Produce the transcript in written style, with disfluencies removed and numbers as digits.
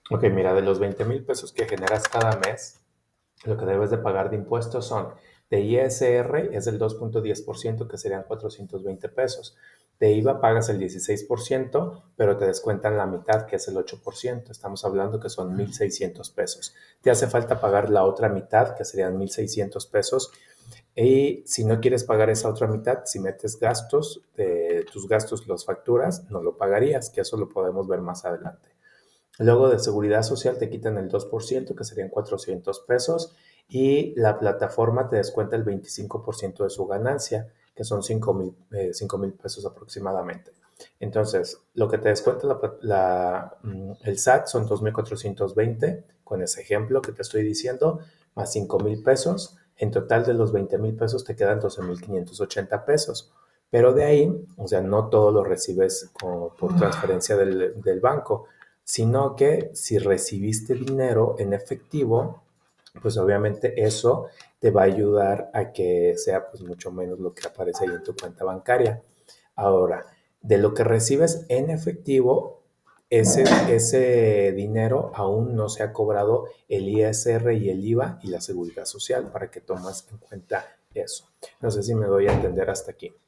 Ok, mira, de los 20,000 pesos que generas cada mes, lo que debes de pagar de impuestos son de ISR es el 2,10%, que serían 420 pesos. De IVA pagas el 16%, pero te descuentan la mitad, que es el 8%. Estamos hablando que son 1,600 pesos. Te hace falta pagar la otra mitad, que serían 1,600 pesos. Y si no quieres pagar esa otra mitad, si metes gastos, de tus gastos los facturas, no lo pagarías, que eso lo podemos ver más adelante. Luego de seguridad social te quitan el 2%, que serían 400 pesos, y la plataforma te descuenta el 25% de su ganancia, que son 5,000 pesos aproximadamente. Entonces, lo que te descuenta el SAT son 2,420 con ese ejemplo que te estoy diciendo, más 5,000 pesos. En total de los 20,000 pesos te quedan 12,580 pesos. Pero de ahí, o sea, no todo lo recibes como por transferencia del banco, sino que si recibiste dinero en efectivo, pues obviamente eso te va a ayudar a que sea pues mucho menos lo que aparece ahí en tu cuenta bancaria. Ahora, de lo que recibes en efectivo, ese dinero aún no se ha cobrado el ISR y el IVA y la seguridad social para que tomes en cuenta eso. No sé si me doy a entender hasta aquí.